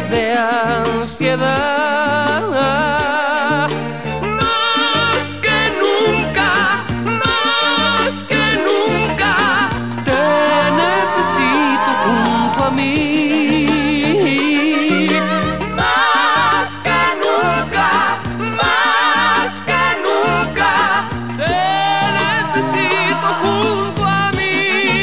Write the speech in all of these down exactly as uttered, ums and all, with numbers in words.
de ansiedad. Más que nunca, más que nunca, te necesito junto a mí. Más que nunca, más que nunca, te necesito junto a mí.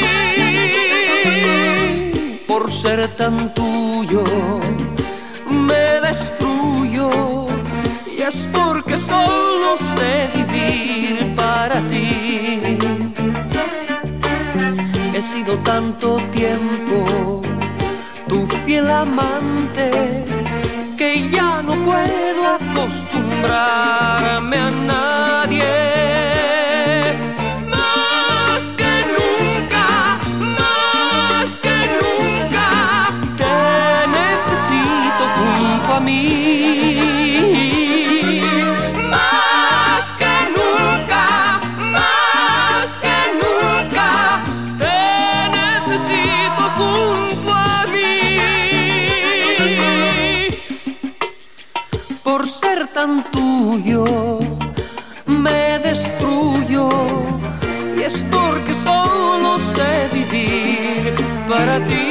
Por ser tan tuyo me destruyo, y es porque solo sé vivir para ti. He sido tanto tiempo tu fiel amante que ya no puedo acostumbrarme a nadie. A mí, más que nunca, más que nunca, te necesito junto a mí. Por ser tan tuyo me destruyo, y es porque solo sé vivir para ti.